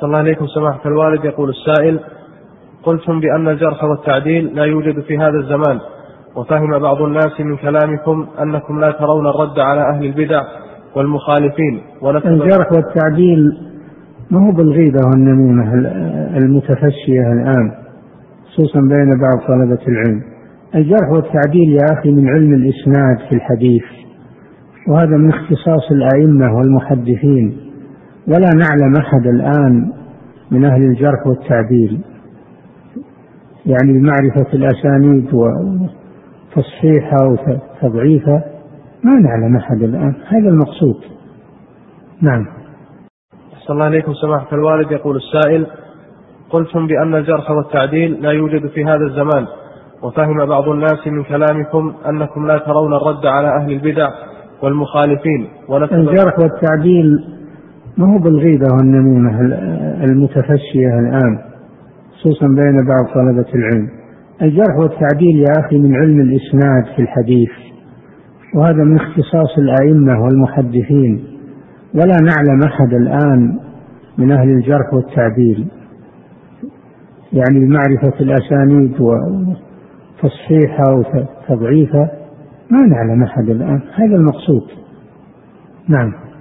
صلى الله عليكم سماحة الوالد. يقول السائل: قلتم بأن الجرح والتعديل لا يوجد في هذا الزمان، وفهم بعض الناس من كلامكم أنكم لا ترون الرد على أهل البدع والمخالفين. الجرح والتعديل ما هو بالغيبة والنميمة المتفشية الآن خصوصا بين بعض طلبة العلم. الجرح والتعديل يا أخي من علم الإسناد في الحديث، وهذا من اختصاص الأئمة والمحدثين، ولا نعلم أحد الآن من أهل الجرح والتعديل يعني معرفة الأسانيد وتصحيحها وتضعيفها، ما نعلم أحد الآن. هذا المقصود. نعم. صلى الله عليكم سماحة الوالد. يقول السائل: قلتم بأن الجرح والتعديل لا يوجد في هذا الزمان، وفهم بعض الناس من كلامكم أنكم لا ترون الرد على أهل البدع والمخالفين. الجرح والتعديل ما هو بالغيبة والنميمة المتفشية الآن خصوصا بين بعض طلبة العلم. الجرح والتعديل يا أخي من علم الإسناد في الحديث، وهذا من اختصاص الأئمة والمحدثين، ولا نعلم أحد الآن من أهل الجرح والتعديل يعني معرفة الأسانيد وتصحيحها وتضعيفها، ما نعلم أحد الآن. هذا المقصود. نعم.